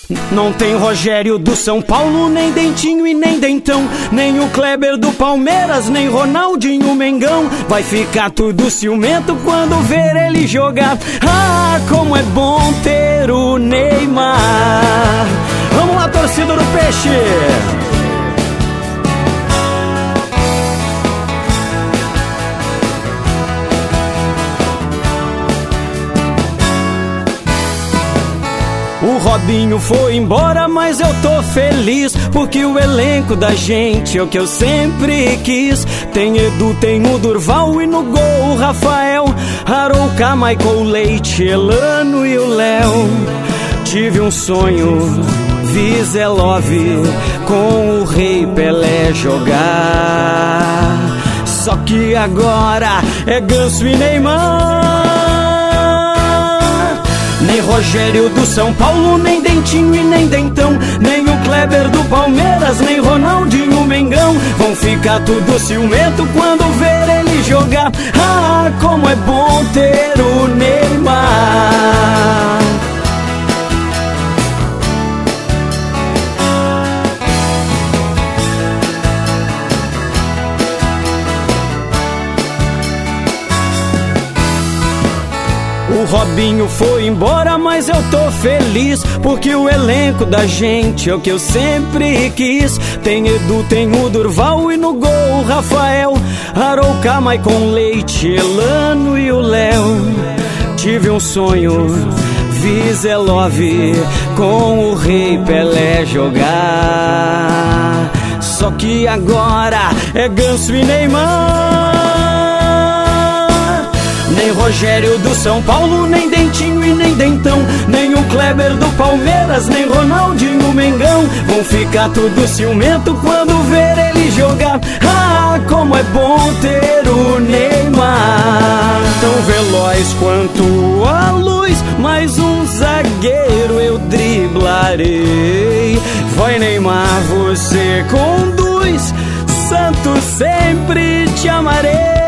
Não tem Rogério do São Paulo, nem Dentinho e nem Dentão, nem o Kleber do Palmeiras, nem Ronaldinho Mengão. Vai ficar tudo ciumento quando ver ele jogar. Ah, como é bom ter o Neymar. Vamos lá, torcida do Peixe! O Robinho foi embora, mas eu tô feliz, porque o elenco da gente é o que eu sempre quis. Tem Edu, tem o Durval e no gol o Rafael, Arouca, Michael Leite, Elano e o Léo. Tive um sonho, vi Zé Love com o Rei Pelé jogar. Só que agora é Ganso e Neymar. Nem Rogério do São Paulo, nem Dentinho e nem Dentão, nem o Kleber do Palmeiras, nem Ronaldinho Mengão. Vão ficar tudo ciumento quando ver ele jogar. Ah, como é bom ter o Neymar. O Robinho foi embora, mas eu tô feliz, porque o elenco da gente é o que eu sempre quis. Tem Edu, tem o Durval e no gol o Rafael, Arouca, Michael Leite, Elano e o Léo. Tive um sonho, vi Zé Love com o Rei Pelé jogar. Só que agora é Ganso e Neymar. Nem Rogério do São Paulo, nem Dentinho e nem Dentão, nem o Kleber do Palmeiras, nem Ronaldinho Mengão. Vão ficar tudo ciumento quando ver ele jogar. Ah, como é bom ter o Neymar. Tão veloz quanto a luz, mais um zagueiro eu driblarei. Vai Neymar, você conduz, Santos sempre te amarei.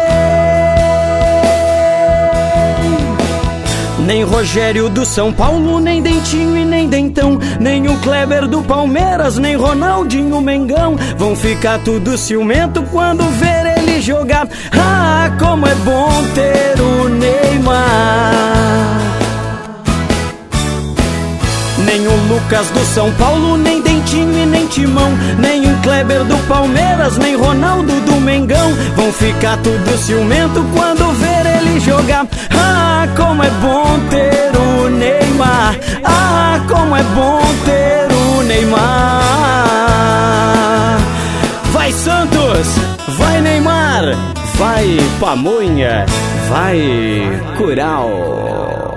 Nem Rogério do São Paulo, nem Dentinho e nem Dentão, nem o Kleber do Palmeiras, nem Ronaldinho Mengão. Vão ficar tudo ciumento quando ver ele jogar. Ah, como é bom ter o Neymar. Nem o Lucas do São Paulo, nem Dentinho e nem Timão, nem o Kleber do Palmeiras, nem Ronaldo do Mengão. Vão ficar tudo ciumento quando ver ele jogar. Ah, como é bom ter o Neymar. Ah, como é bom ter o Neymar. Vai Santos, vai Neymar, vai Pamonha, vai Curau.